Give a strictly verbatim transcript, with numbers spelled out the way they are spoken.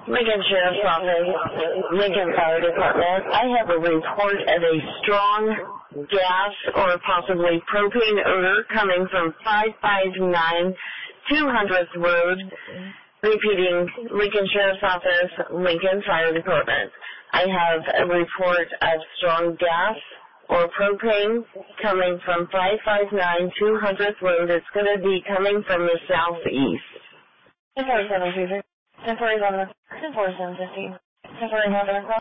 Lincoln Sheriff's Office, Lincoln Fire Department. I have a report of a strong gas or possibly propane odor coming from five five nine two hundredth Road. Repeating, Lincoln Sheriff's Office, Lincoln Fire Department. I have a report of strong gas or propane coming from five five nine two hundredth Road. It's going to be coming from the southeast. ten forty-seven, ten forty-seven, ten forty-seven, fifteen, ten forty-seven,